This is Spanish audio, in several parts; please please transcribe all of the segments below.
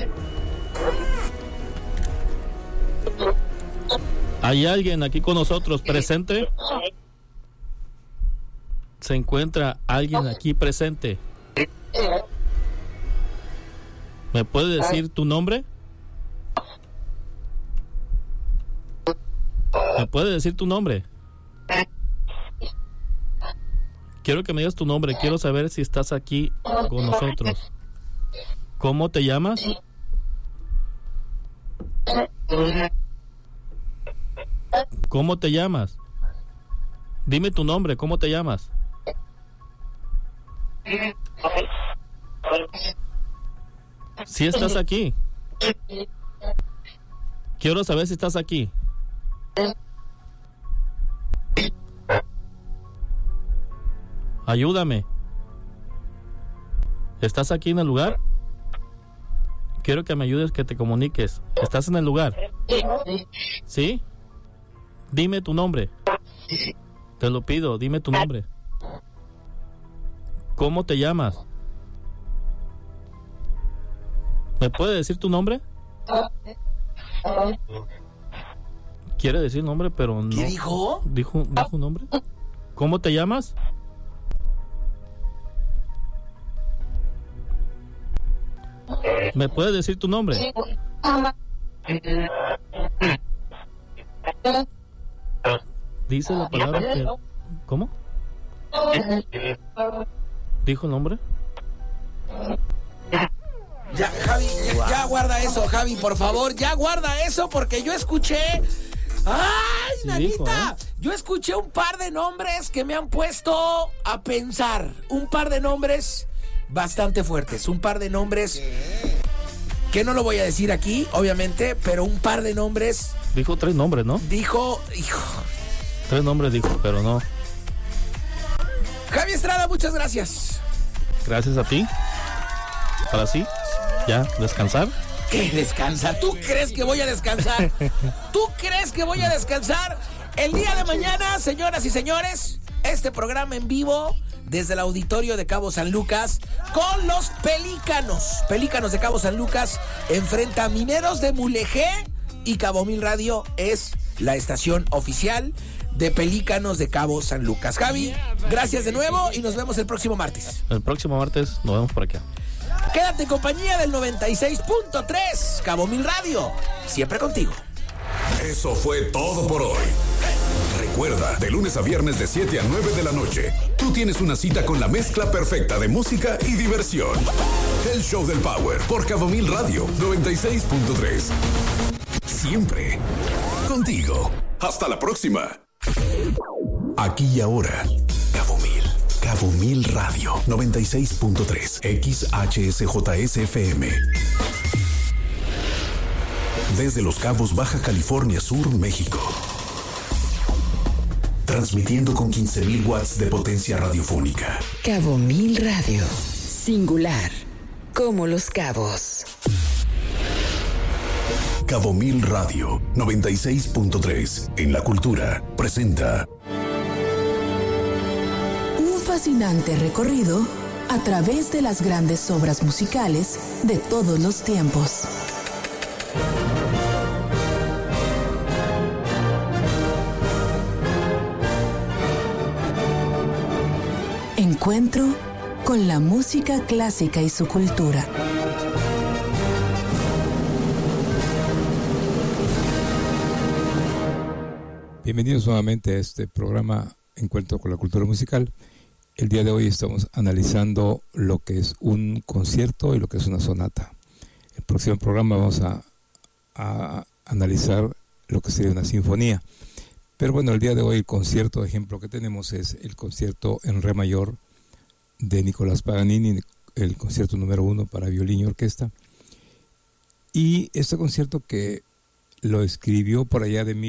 ¿Hay alguien aquí con nosotros presente? ¿Se encuentra alguien aquí presente? ¿Me puede decir tu nombre? ¿Me puede decir tu nombre? Quiero que me digas tu nombre. Quiero saber si estás aquí con nosotros. ¿Cómo te llamas? ¿Cómo te llamas? Dime tu nombre. ¿Cómo te llamas? Si estás aquí. Quiero saber si estás aquí. Ayúdame. ¿Estás aquí en el lugar? Quiero que me ayudes, que te comuniques. ¿Estás en el lugar? ¿Sí? Dime tu nombre. Te lo pido, dime tu nombre. ¿Cómo te llamas? ¿Me puede decir tu nombre? Quiere decir nombre, pero no. ¿Qué dijo? ¿Dijo nombre? ¿Cómo te llamas? ¿Me puede decir tu nombre? Dice la palabra que... ¿Cómo? ¿Dijo el nombre? Ya, Javi, ya guarda eso, Javi, por favor. Ya guarda eso porque yo escuché... ¡Ay, Sí, Nanita! dijo, ¿eh? Yo escuché un par de nombres que me han puesto a pensar. Un par de nombres bastante fuertes. Un par de nombres que no lo voy a decir aquí, obviamente, pero un par de nombres. Dijo 3 nombres, ¿no? Dijo... Hijo. 3 nombres dijo, pero no. Javi Estrada, muchas gracias. Gracias a ti. Ahora sí, ya, descansar. ¿Qué descansa? ¿Tú crees que voy a descansar? ¿Tú crees que voy a descansar? El día de mañana, señoras y señores, este programa en vivo desde el auditorio de Cabo San Lucas con los Pelícanos. Pelícanos de Cabo San Lucas enfrenta a Mineros de Mulegé y Cabo Mil Radio es la estación oficial de Pelícanos de Cabo San Lucas. Javi, gracias de nuevo y nos vemos el próximo martes. El próximo martes nos vemos por acá. Quédate en compañía del 96.3 Cabo Mil Radio, siempre contigo. Eso fue todo por hoy. Recuerda, de lunes a viernes de 7 a 9 de la noche, tú tienes una cita con la mezcla perfecta de música y diversión. El Show del Power por Cabo Mil Radio 96.3. Siempre contigo. Hasta la próxima. Aquí y ahora, Cabo Mil Radio 96.3 XHSJSFM. Desde Los Cabos, Baja California Sur, México. Transmitiendo con 15,000 watts de potencia radiofónica. Cabo Mil Radio. Singular. Como Los Cabos. Cabo Mil Radio 96.3 en La Cultura presenta Un fascinante recorrido a través de las grandes obras musicales de todos los tiempos. Encuentro con la música clásica y su cultura. Bienvenidos nuevamente a este programa Encuentro con la Cultura Musical. El día de hoy estamos analizando lo que es un concierto y lo que es una sonata. El próximo programa vamos a analizar lo que sería una sinfonía. Pero bueno, el día de hoy el concierto, ejemplo que tenemos es el concierto en re mayor de Nicolás Paganini, el concierto número 1 para violín y orquesta. Y este concierto que lo escribió por allá de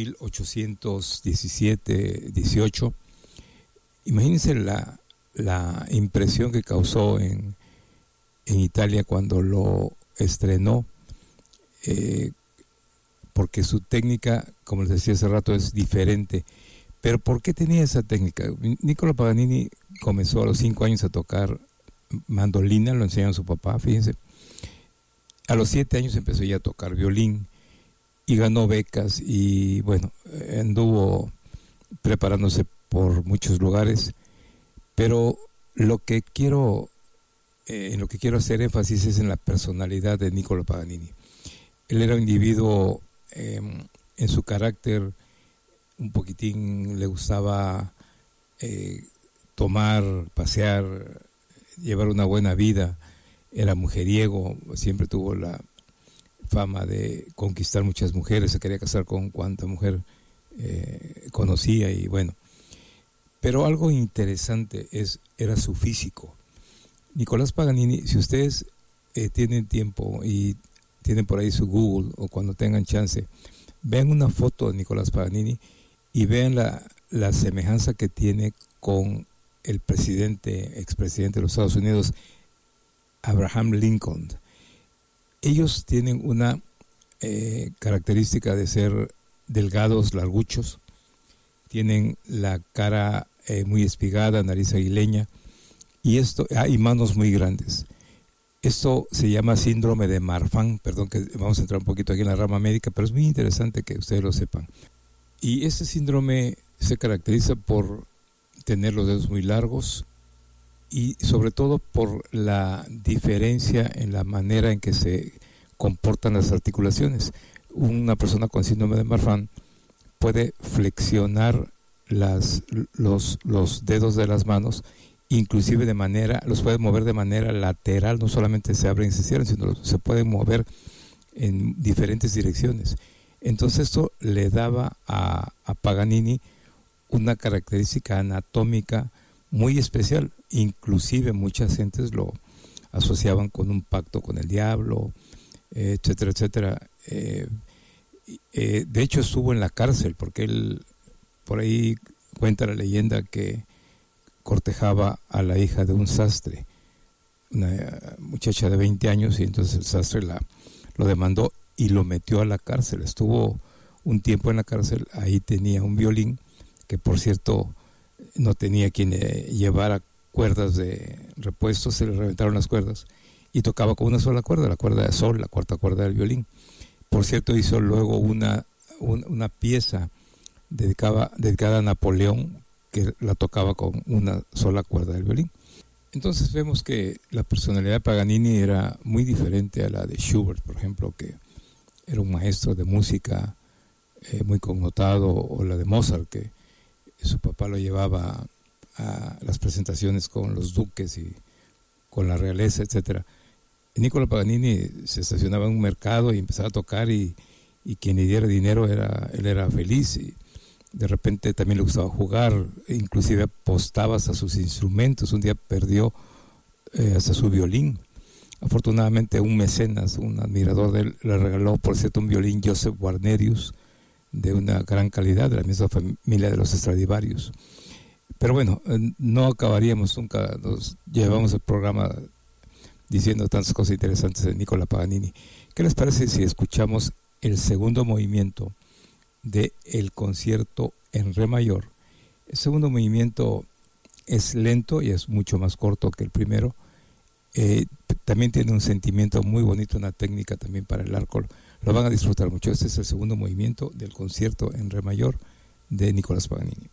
1817-18. Imagínense la impresión que causó en Italia cuando lo estrenó, porque su técnica, como les decía hace rato, es diferente. Pero ¿por qué tenía esa técnica? Niccolo Paganini comenzó a los 5 años a tocar mandolina, lo enseñó a su papá, fíjense. A los 7 años empezó ya a tocar violín y ganó becas y bueno, anduvo preparándose por muchos lugares, pero en lo que quiero hacer énfasis es en la personalidad de Niccolo Paganini. Él era un individuo en su carácter un poquitín, le gustaba tomar, pasear, llevar una buena vida, era mujeriego, siempre tuvo la fama de conquistar muchas mujeres, se quería casar con cuanta mujer conocía y bueno. Pero algo interesante era su físico. Nicolás Paganini, si ustedes tienen tiempo y tienen por ahí su Google o cuando tengan chance, vean una foto de Nicolás Paganini y vean la semejanza que tiene con el expresidente de los Estados Unidos, Abraham Lincoln. Ellos tienen una característica de ser delgados, larguchos, tienen la cara muy espigada, nariz aguileña y manos muy grandes. Esto se llama síndrome de Marfan, perdón que vamos a entrar un poquito aquí en la rama médica, pero es muy interesante que ustedes lo sepan. Y este síndrome se caracteriza por tener los dedos muy largos y sobre todo por la diferencia en la manera en que se comportan las articulaciones. Una persona con síndrome de Marfan puede flexionar los dedos de las manos, inclusive los puede mover de manera lateral, no solamente se abren y se cierran, sino se pueden mover en diferentes direcciones. Entonces esto le daba a Paganini una característica anatómica muy especial, inclusive muchas gentes lo asociaban con un pacto con el diablo, etcétera, etcétera. De hecho estuvo en la cárcel porque él, por ahí cuenta la leyenda que cortejaba a la hija de un sastre, una muchacha de 20 años, y entonces el sastre lo demandó y lo metió a la cárcel. Estuvo un tiempo en la cárcel, ahí tenía un violín, que por cierto no tenía quien llevara cuerdas de repuesto, se le reventaron las cuerdas, y tocaba con una sola cuerda, la cuerda de sol, la cuarta cuerda del violín. Por cierto, hizo luego una pieza dedicada a Napoleón, que la tocaba con una sola cuerda del violín. Entonces vemos que la personalidad de Paganini era muy diferente a la de Schubert, por ejemplo, que era un maestro de música muy connotado, o la de Mozart, que su papá lo llevaba a las presentaciones con los duques y con la realeza, etcétera. Niccolo Paganini se estacionaba en un mercado y empezaba a tocar y quien le diera dinero él era feliz, y de repente también le gustaba jugar, inclusive apostaba hasta sus instrumentos. Un día perdió hasta su violín. Afortunadamente un mecenas, un admirador de él, le regaló, por cierto, un violín Joseph Guarnerius de una gran calidad, de la misma familia de los Stradivarius. Pero bueno, no acabaríamos nunca, nos llevamos el programa diciendo tantas cosas interesantes de Niccolo Paganini. ¿Qué les parece si escuchamos el segundo movimiento de el concierto en re mayor? El segundo movimiento es lento y es mucho más corto que el primero. También tiene un sentimiento muy bonito, una técnica también para el arco. Lo van a disfrutar mucho. Este es el segundo movimiento del concierto en re mayor de Nicolás Paganini.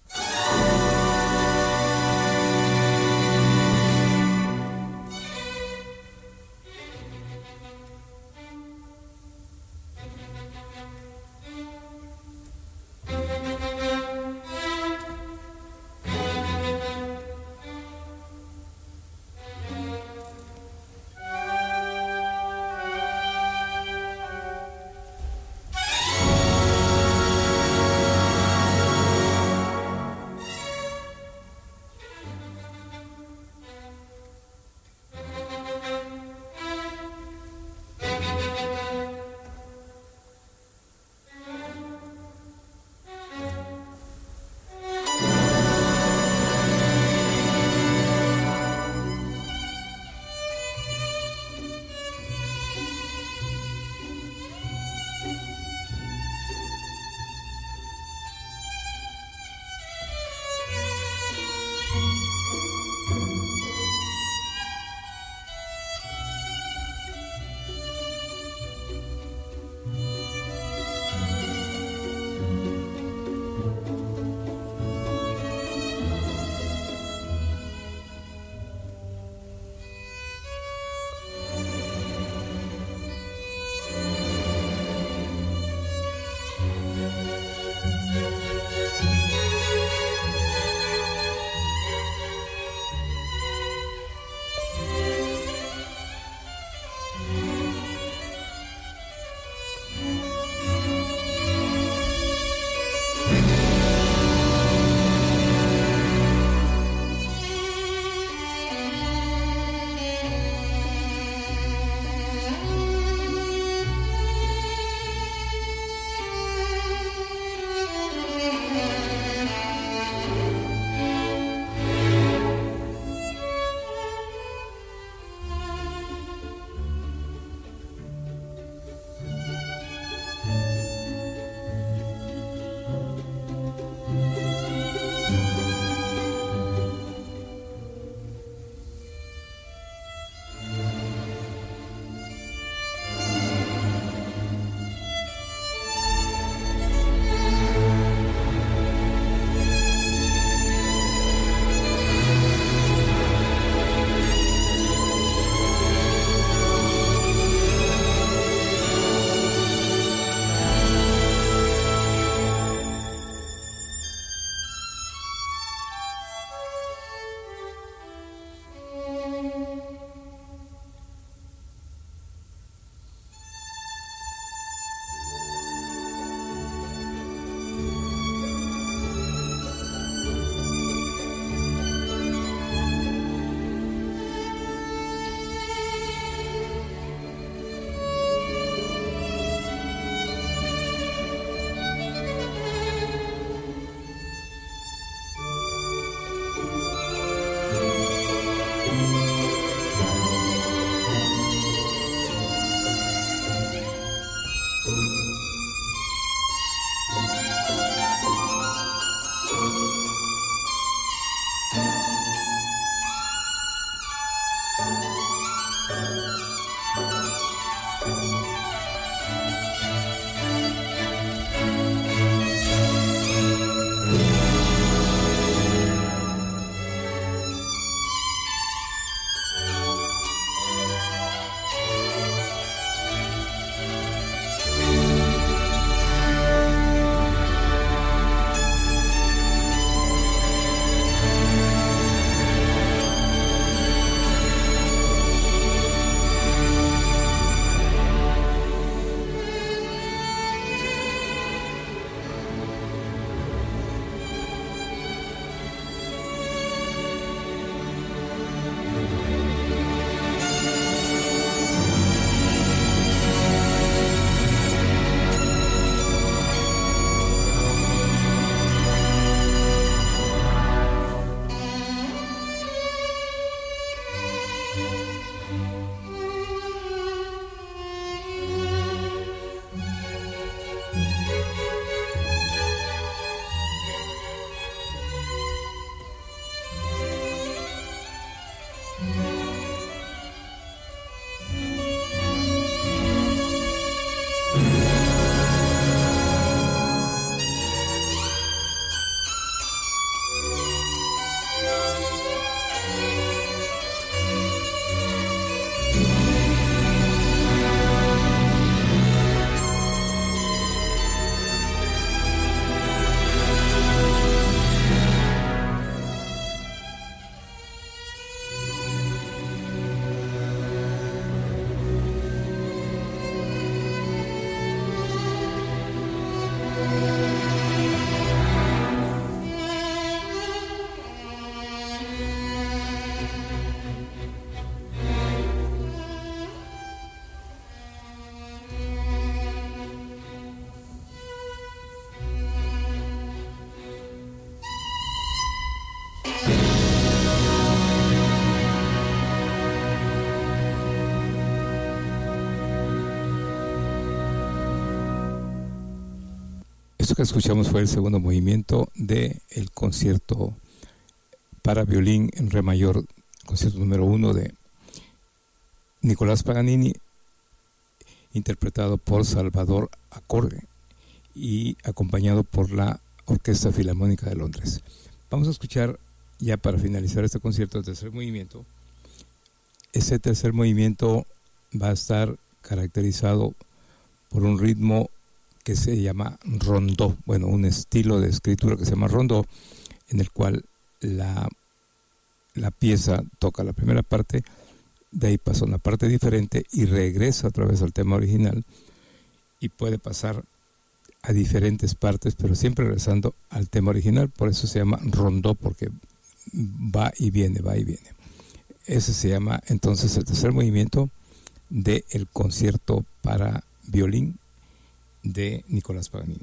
que escuchamos fue el segundo movimiento del concierto para violín en re mayor, concierto número 1 de Nicolás Paganini, interpretado por Salvador Acorde y acompañado por la Orquesta Filarmónica de Londres. Vamos a escuchar, ya para finalizar este concierto, el tercer movimiento. Ese tercer movimiento va a estar caracterizado por un ritmo que se llama rondó, bueno, un estilo de escritura que se llama rondó, en el cual la pieza toca la primera parte, de ahí pasa una parte diferente y regresa otra vez al tema original, y puede pasar a diferentes partes, pero siempre regresando al tema original. Por eso se llama rondó, porque va y viene, va y viene. Ese se llama entonces el tercer movimiento del concierto para violín de Nicolás Paganini.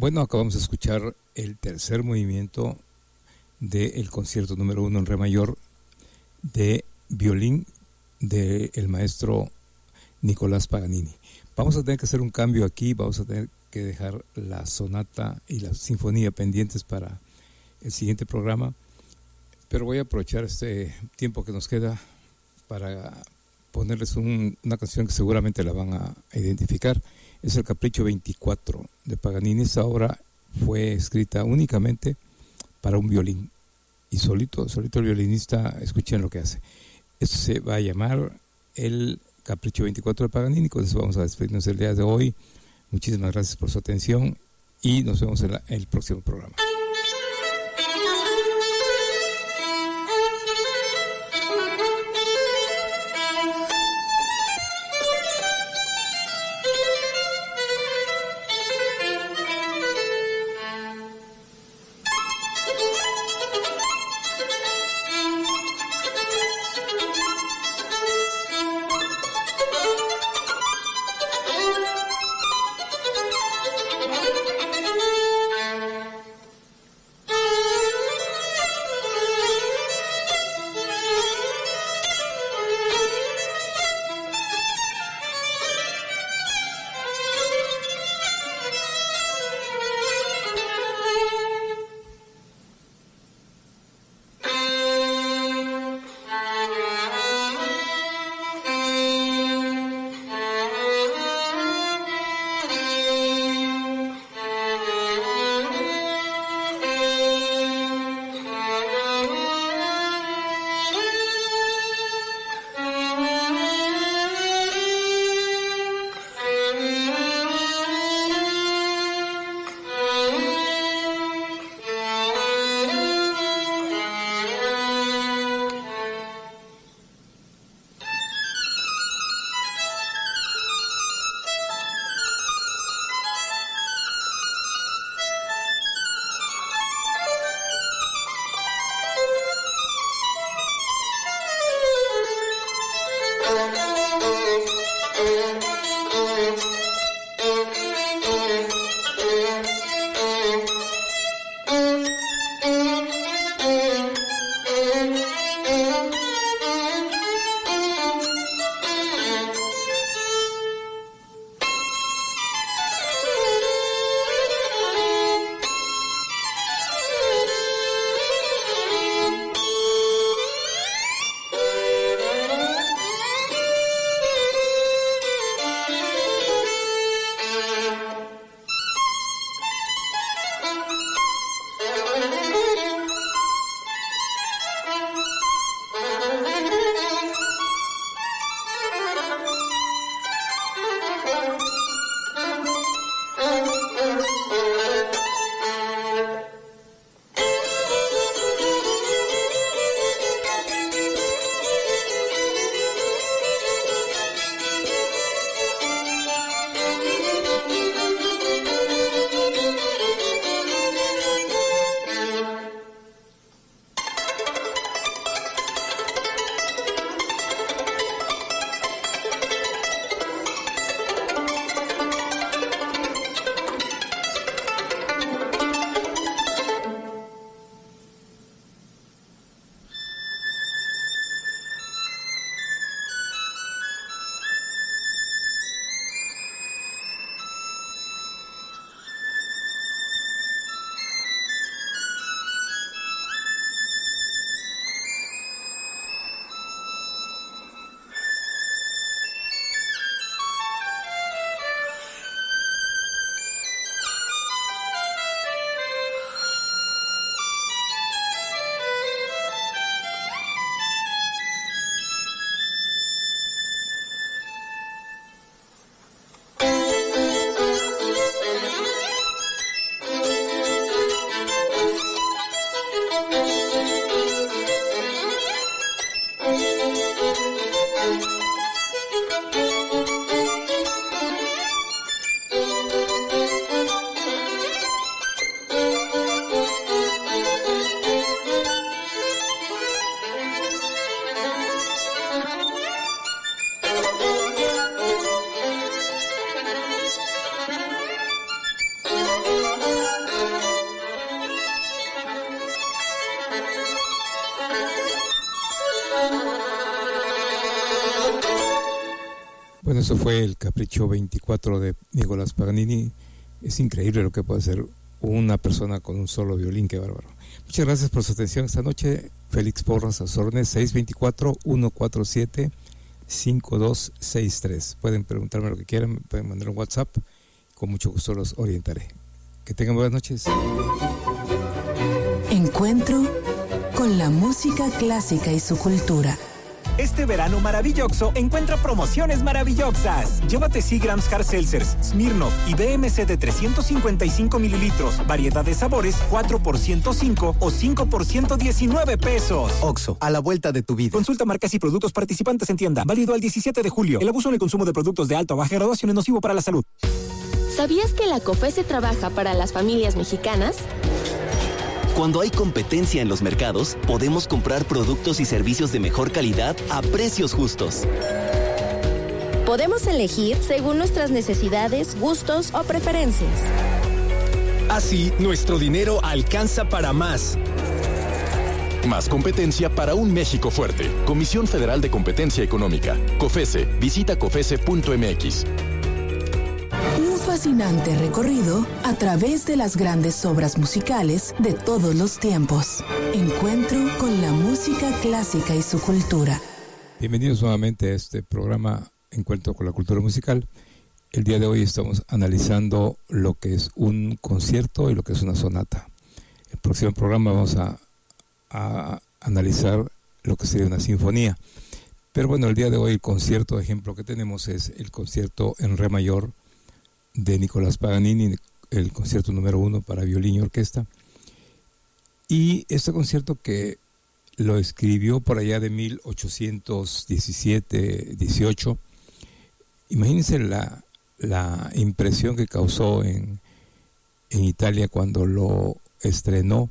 Bueno, acabamos de escuchar el tercer movimiento del concierto número 1 en re mayor de violín del maestro Nicolás Paganini. Vamos a tener que hacer un cambio aquí, vamos a tener que dejar la sonata y la sinfonía pendientes para el siguiente programa, pero voy a aprovechar este tiempo que nos queda para ponerles una canción que seguramente la van a identificar. Es el Capricho 24 de Paganini. Esta obra fue escrita únicamente para un violín y solito el violinista, escuchen lo que hace. Esto se va a llamar el Capricho 24 de Paganini. Con eso vamos a despedirnos el día de hoy. Muchísimas gracias por su atención y nos vemos en el próximo programa. Bueno, eso fue el Capricho 24 de Nicolás Paganini. Es increíble lo que puede hacer una persona con un solo violín, qué bárbaro. Muchas gracias por su atención esta noche. Félix Porras, a sus órdenes, 624-147-5263. Pueden preguntarme lo que quieran, pueden mandar un WhatsApp, con mucho gusto los orientaré. Que tengan buenas noches. Encuentro con la música clásica y su cultura. Este verano maravilloso encuentra promociones maravillosas. Llévate Seagrams Hard Seltzers, Smirnoff y BMC de 355 mililitros. Variedad de sabores, 4 por 105 o 5 por 119 pesos. Oxxo, a la vuelta de tu vida. Consulta marcas y productos participantes en tienda. Válido al 17 de julio. El abuso en el consumo de productos de alta o baja graduación es nocivo para la salud. ¿Sabías que la COFESE trabaja para las familias mexicanas? Cuando hay competencia en los mercados, podemos comprar productos y servicios de mejor calidad a precios justos. Podemos elegir según nuestras necesidades, gustos o preferencias. Así, nuestro dinero alcanza para más. Más competencia para un México fuerte. Comisión Federal de Competencia Económica. COFESE. Visita cofese.mx. Un fascinante recorrido a través de las grandes obras musicales de todos los tiempos. Encuentro con la música clásica y su cultura. Bienvenidos nuevamente a este programa Encuentro con la cultura musical. El día de hoy estamos analizando lo que es un concierto y lo que es una sonata. El próximo programa vamos a analizar lo que sería una sinfonía. Pero bueno, el día de hoy el concierto, ejemplo que tenemos es el concierto en re mayor de Nicolás Paganini, el concierto número 1 para violín y orquesta. Y este concierto que lo escribió por allá de 1817-18, imagínense la impresión que causó en Italia cuando lo estrenó,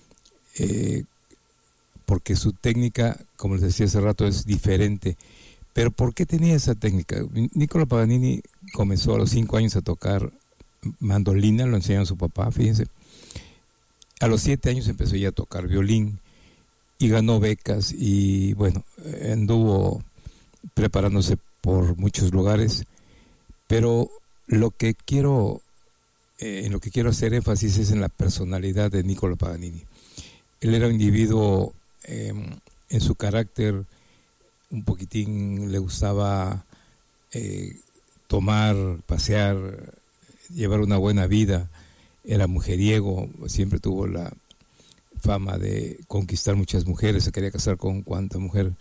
porque su técnica, como les decía hace rato, es diferente. Pero ¿por qué tenía esa técnica? Nicolás Paganini comenzó a los 5 años a tocar mandolina, lo enseñó a su papá, fíjense. A los 7 años empezó ya a tocar violín y ganó becas y bueno, anduvo preparándose por muchos lugares. Pero en lo que quiero hacer énfasis es en la personalidad de Nicolás Paganini. Él era un individuo en su carácter, un poquitín le gustaba tomar, pasear, llevar una buena vida, era mujeriego, siempre tuvo la fama de conquistar muchas mujeres, se quería casar con cuanta mujer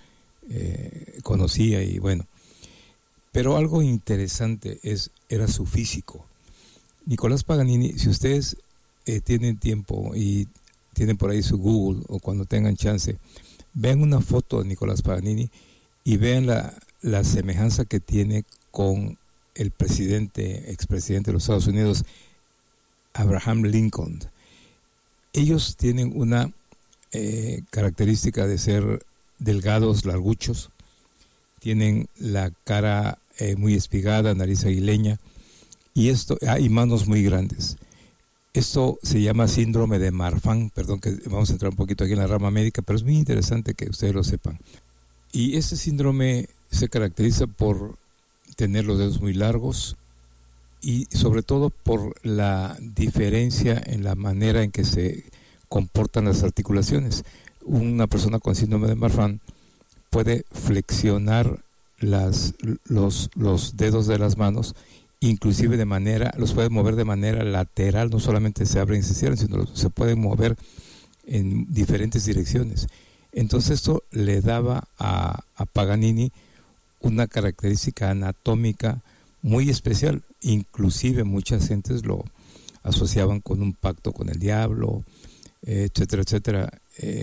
conocía y bueno. Pero algo interesante era su físico. Nicolás Paganini, si ustedes tienen tiempo y tienen por ahí su Google o cuando tengan chance, vean una foto de Nicolás Paganini y vean la semejanza que tiene con el expresidente de los Estados Unidos, Abraham Lincoln. Ellos tienen una característica de ser delgados, larguchos, tienen la cara muy espigada, nariz aguileña y manos muy grandes. Esto se llama síndrome de Marfan, perdón que vamos a entrar un poquito aquí en la rama médica, pero es muy interesante que ustedes lo sepan. Y este síndrome se caracteriza por tener los dedos muy largos y sobre todo por la diferencia en la manera en que se comportan las articulaciones. Una persona con síndrome de Marfan puede flexionar los dedos de las manos, inclusive los puede mover de manera lateral, no solamente se abren y se cierran, sino se pueden mover en diferentes direcciones. Entonces esto le daba a Paganini una característica anatómica muy especial, inclusive muchas gentes lo asociaban con un pacto con el diablo, etcétera, etcétera.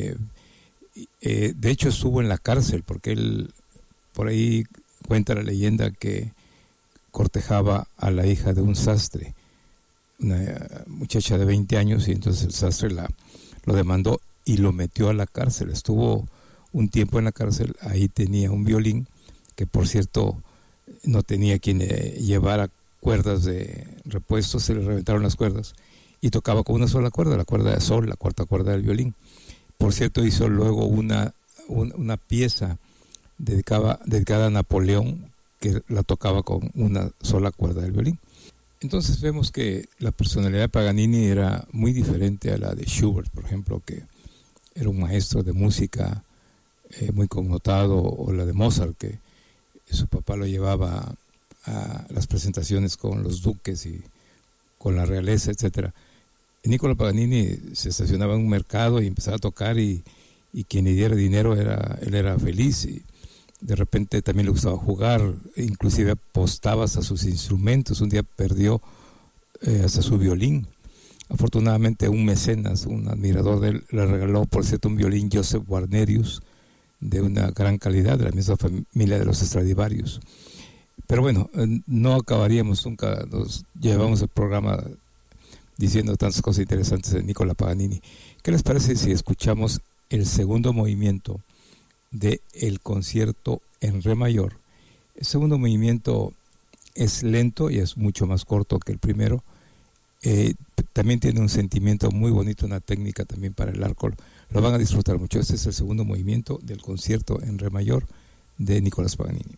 De hecho estuvo en la cárcel porque él, por ahí cuenta la leyenda que cortejaba a la hija de un sastre, una muchacha de 20 años, y entonces el sastre lo demandó y lo metió a la cárcel. Estuvo un tiempo en la cárcel, ahí tenía un violín, que por cierto no tenía quien llevara cuerdas de repuesto, se le reventaron las cuerdas, y tocaba con una sola cuerda, la cuerda de sol, la cuarta cuerda del violín. Por cierto, hizo luego una pieza dedicada a Napoleón, que la tocaba con una sola cuerda del violín. Entonces vemos que la personalidad de Paganini era muy diferente a la de Schubert, por ejemplo, que era un maestro de música muy connotado, o la de Mozart, que su papá lo llevaba a las presentaciones con los duques y con la realeza, etcétera. Nicola Paganini se estacionaba en un mercado y empezaba a tocar, y quien le diera dinero él era feliz, y de repente también le gustaba jugar, inclusive apostaba hasta sus instrumentos. Un día perdió hasta su violín. Afortunadamente un mecenas, un admirador de él, le regaló, por cierto, un violín Joseph Guarnerius de una gran calidad, de la misma familia de los Stradivarius. Pero bueno, no acabaríamos nunca, nos llevamos el programa diciendo tantas cosas interesantes de Nicola Paganini. ¿Qué les parece si escuchamos el segundo movimiento de el concierto en re mayor? El segundo movimiento es lento y es mucho más corto que el primero. También tiene un sentimiento muy bonito, una técnica también para el arco. Lo van a disfrutar mucho. Este es el segundo movimiento del concierto en re mayor de Nicolás Paganini.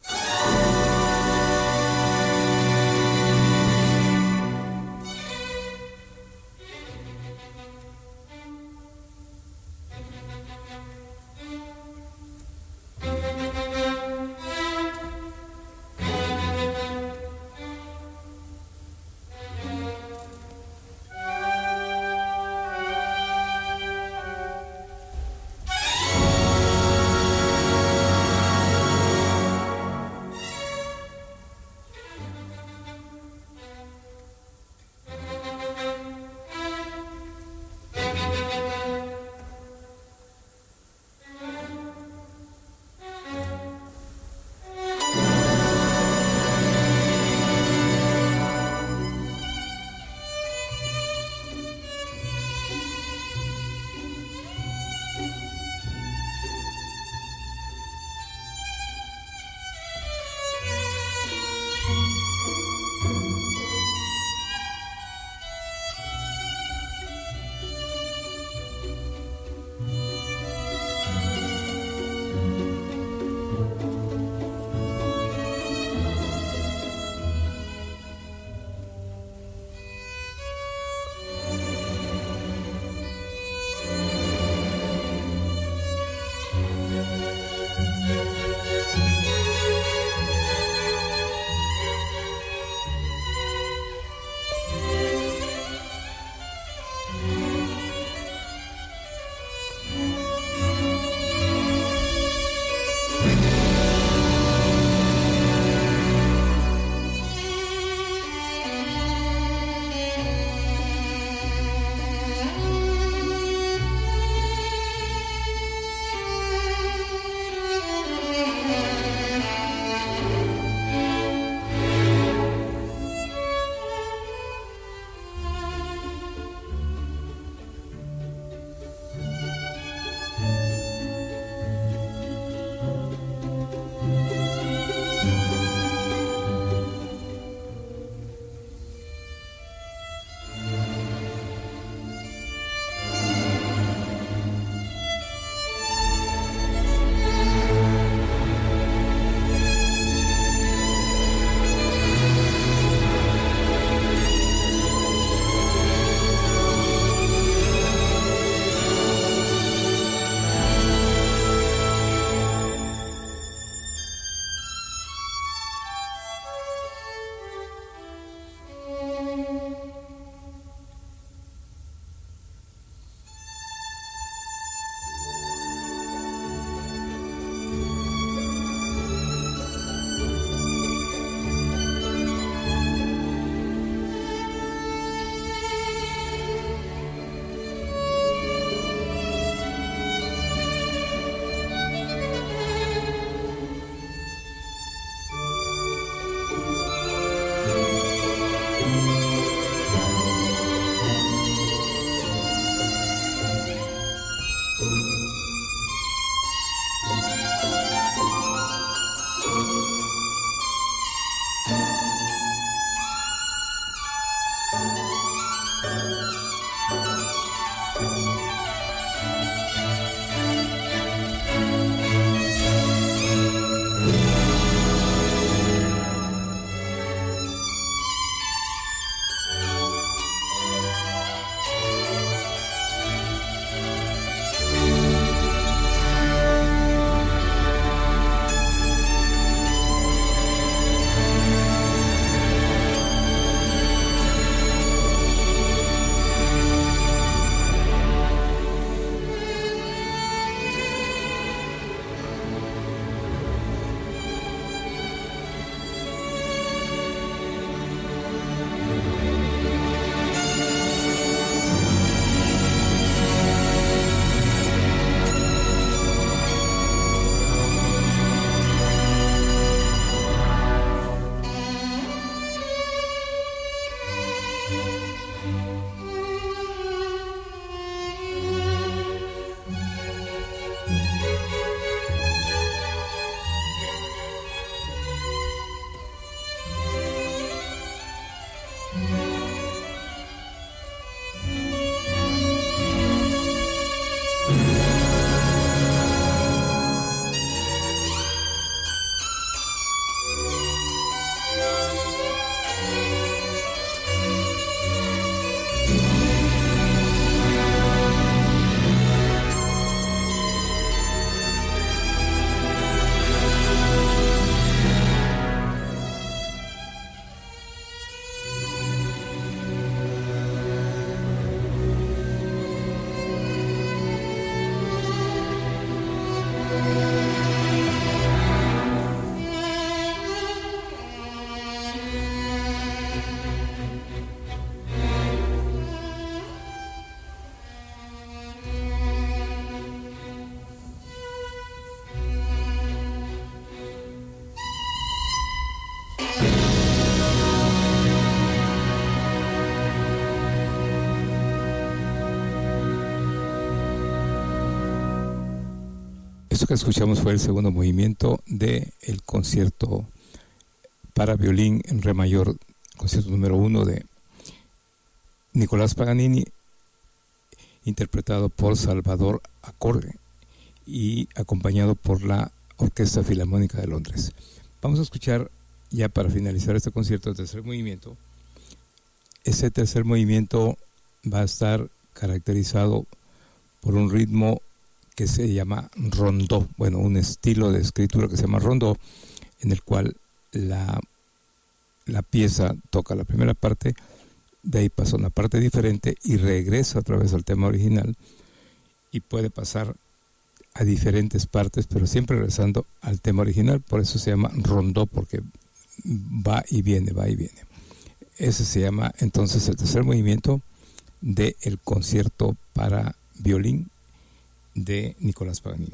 Esto que escuchamos fue el segundo movimiento del concierto para violín en re mayor, concierto número 1 de Nicolás Paganini, interpretado por Salvador Acorde y acompañado por la Orquesta Filarmónica de Londres. Vamos a escuchar, ya para finalizar este concierto, el tercer movimiento. Ese tercer movimiento va a estar caracterizado por un ritmo que se llama rondó, bueno, un estilo de escritura que se llama rondó, en el cual la pieza toca la primera parte, de ahí pasa una parte diferente y regresa otra vez al tema original, y puede pasar a diferentes partes, pero siempre regresando al tema original. Por eso se llama rondó, porque va y viene, va y viene. Ese se llama entonces el tercer movimiento del concierto para violín de Nicolás Paganini.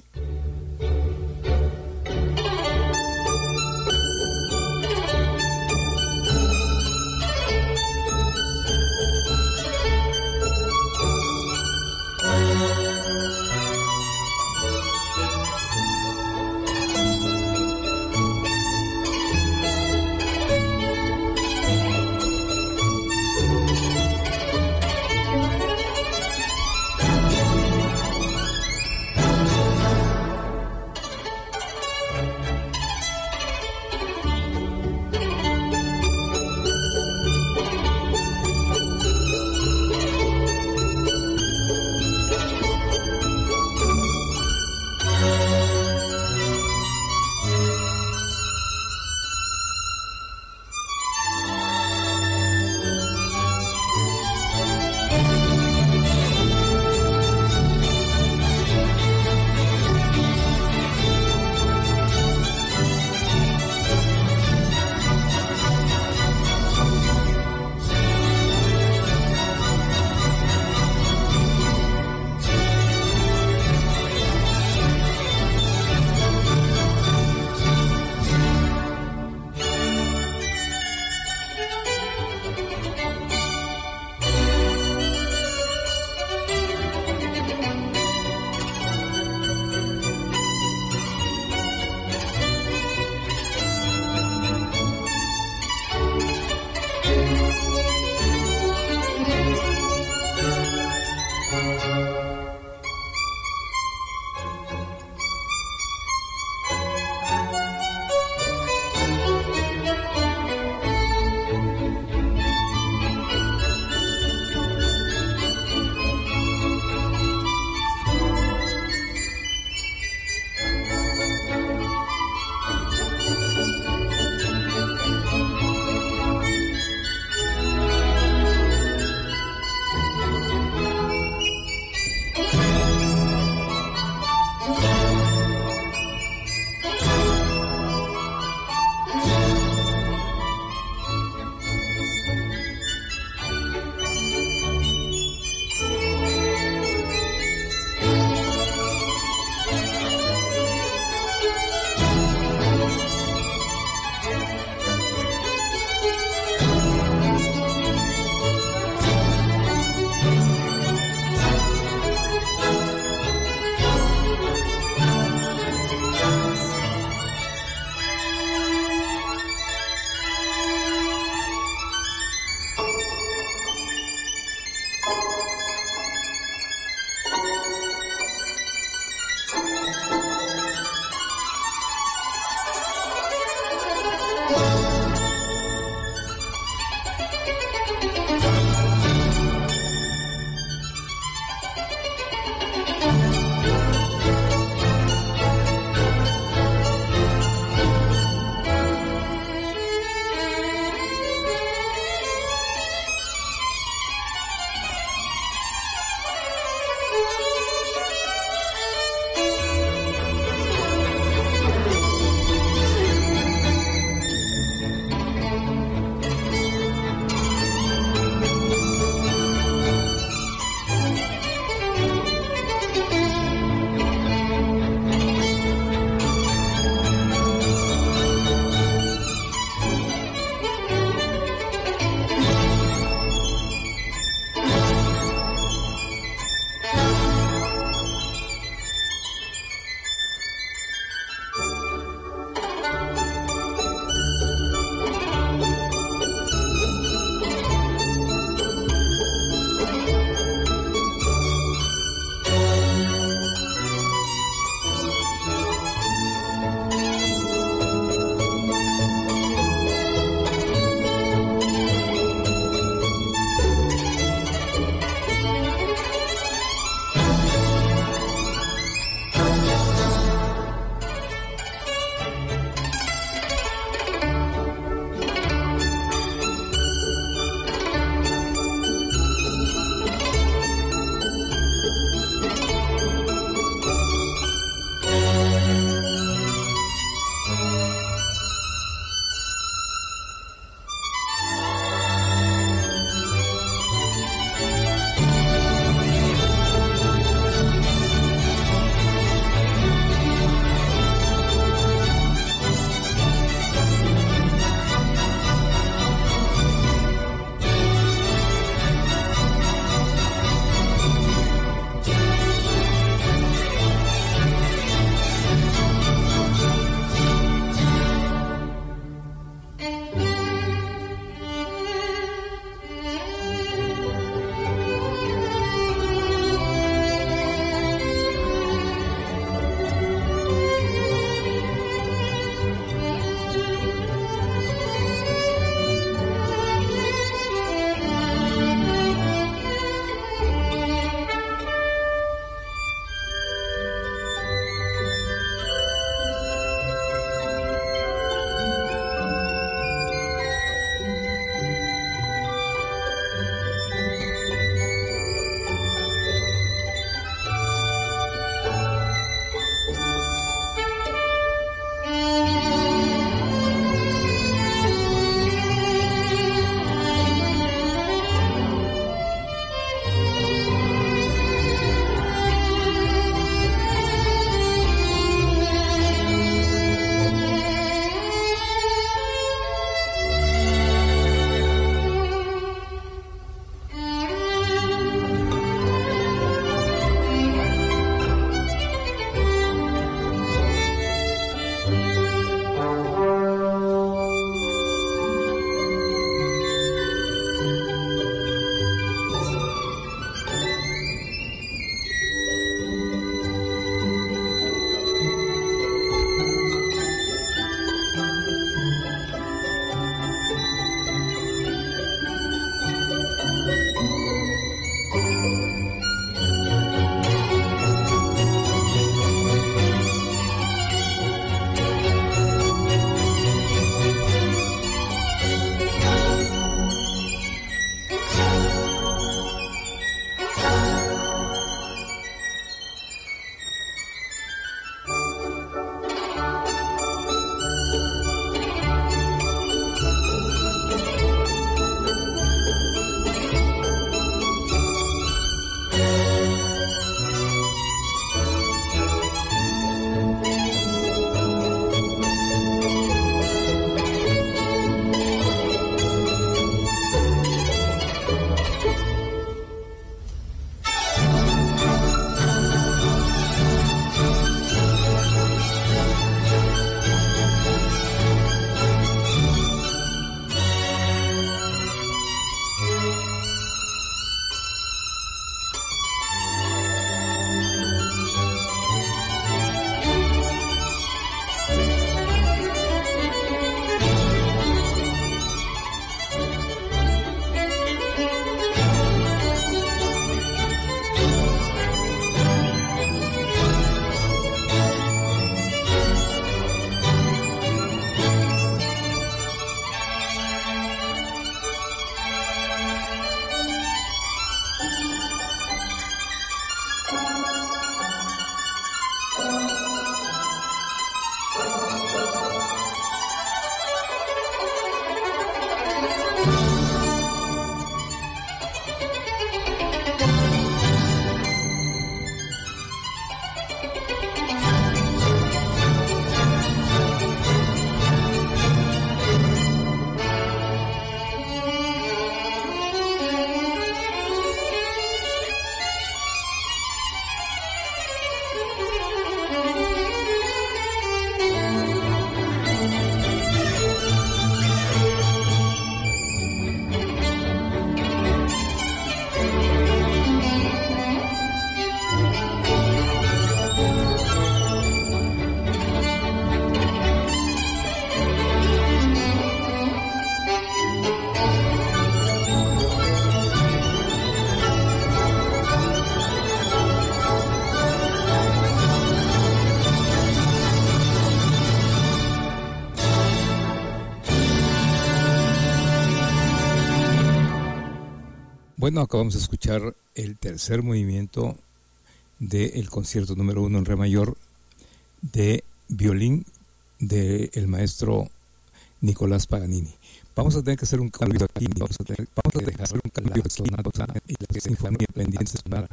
Bueno, acabamos de escuchar el tercer movimiento del concierto número 1 en re mayor de violín del maestro Nicolás Paganini. Vamos a tener que hacer un cambio aquí, vamos a dejar un cambio aquí y las sinfonías pendientes para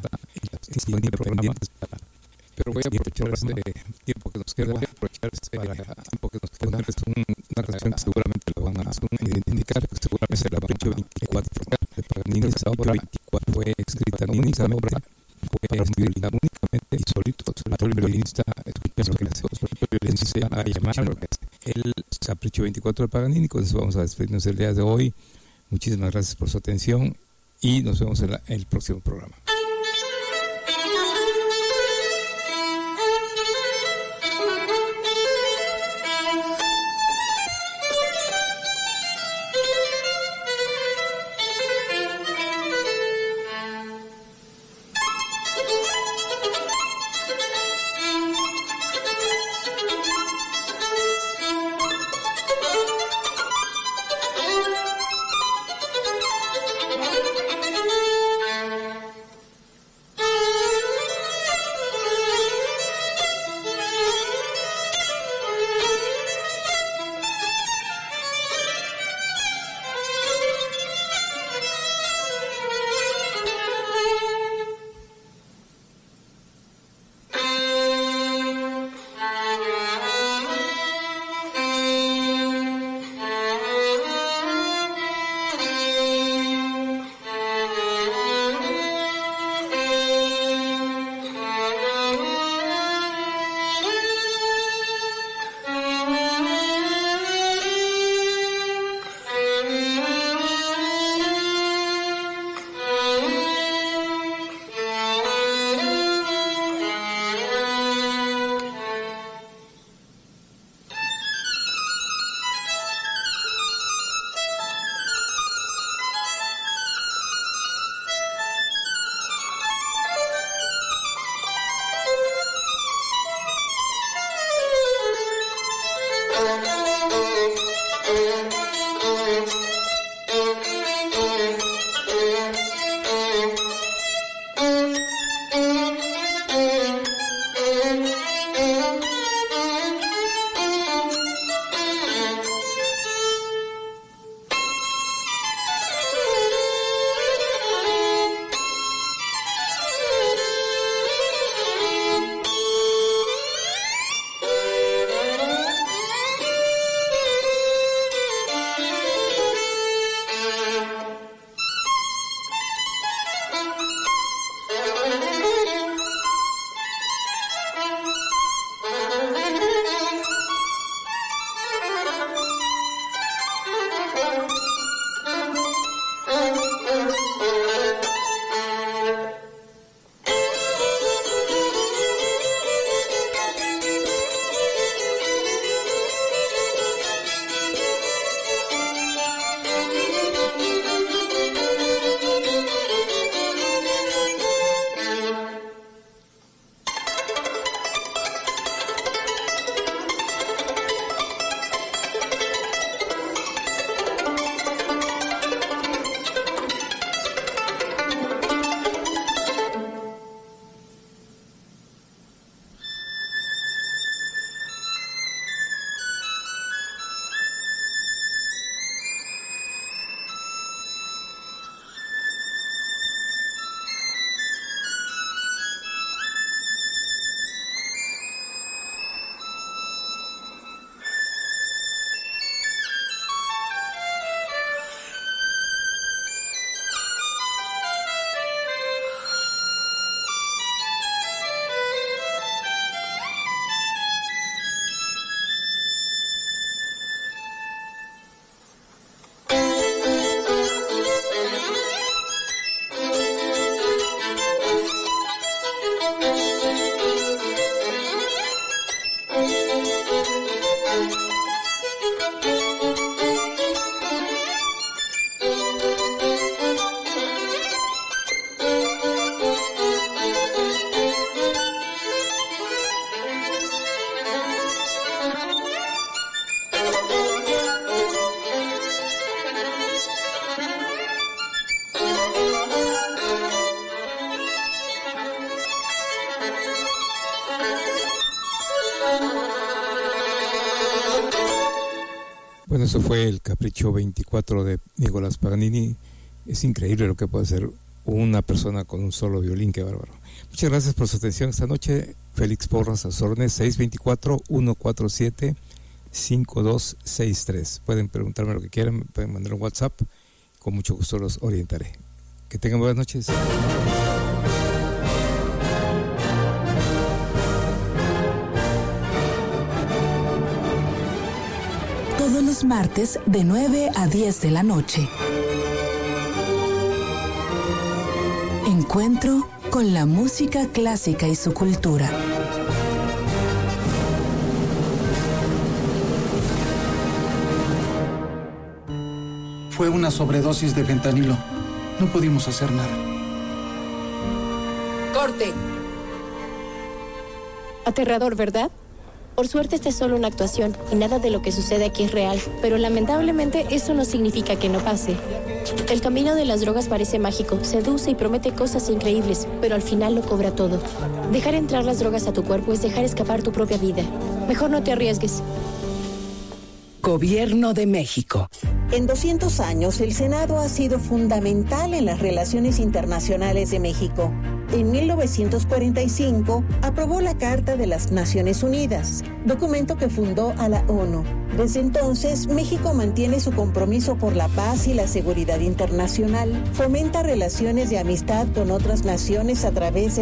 pero voy a aprovechar este tiempo que nos queda, una canción que seguramente lo van a identificar, que seguramente es el Capricho 24 de Paganini. Esa obra fue escrita únicamente para un violín, únicamente y solito, el violinista, escuchando lo que le hace, a llamar el Capricho 24 de Paganini. Con eso vamos a despedirnos el día de hoy. Muchísimas gracias por su atención y nos vemos en el próximo programa. Bueno, eso fue el Capricho 24 de Nicolás Paganini. Es increíble lo que puede hacer una persona con un solo violín, qué bárbaro. Muchas gracias por su atención esta noche. Félix Porras, Azornes, 624-147-5263. Pueden preguntarme lo que quieran, me pueden mandar un WhatsApp, con mucho gusto los orientaré. Que tengan buenas noches. Todos los martes de 9 a 10 de la noche. Encuentro con la música clásica y su cultura. Fue una sobredosis de fentanilo. No pudimos hacer nada. ¡Corte! Aterrador, ¿verdad? Por suerte esta es solo una actuación y nada de lo que sucede aquí es real, pero lamentablemente eso no significa que no pase. El camino de las drogas parece mágico, seduce y promete cosas increíbles, pero al final lo cobra todo. Dejar entrar las drogas a tu cuerpo es dejar escapar tu propia vida. Mejor no te arriesgues. Gobierno de México. En 200 años, el Senado ha sido fundamental en las relaciones internacionales de México. En 1945, aprobó la Carta de las Naciones Unidas, documento que fundó a la ONU. Desde entonces, México mantiene su compromiso por la paz y la seguridad internacional, fomenta relaciones de amistad con otras naciones a través de